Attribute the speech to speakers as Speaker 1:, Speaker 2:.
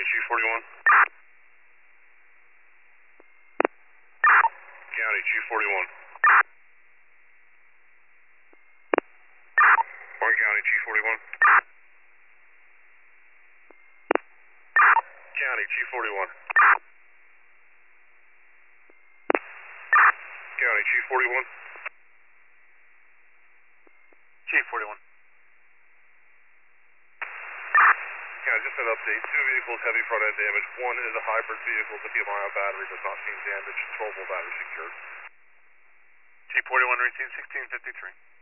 Speaker 1: G41. County G41. Orange County G41. County G41. County G41.
Speaker 2: G41.
Speaker 1: Yeah, just an update. 2 vehicles, heavy front end damage. 1 is a hybrid vehicle, lithium-ion battery, does not seem damaged. 12-volt battery secured.
Speaker 2: G41, routine 1653.